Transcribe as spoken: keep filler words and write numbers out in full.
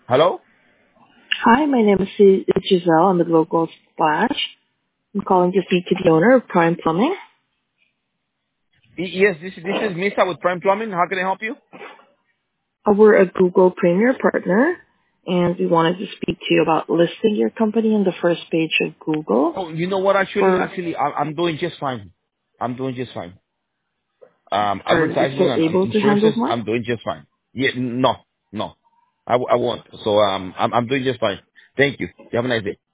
Hello? Hi, my name is Gi- Giselle. I'm the local Splash. I'm calling to speak to the owner of Prime Plumbing. Y- Yes, this, this is Misa with Prime Plumbing. How can I help you? Uh, We're a Google Premier partner, and we wanted to speak to you about listing your company on the first page of Google. Oh, you know what? Actually, For actually, I, I'm doing just fine. I'm doing just fine. Um, are you advertising still and, and able to handle insurances, more? I'm doing just fine. Yeah, no, no, I, w- I won't. So um, I'm, I'm doing just fine. Thank you. You have a nice day.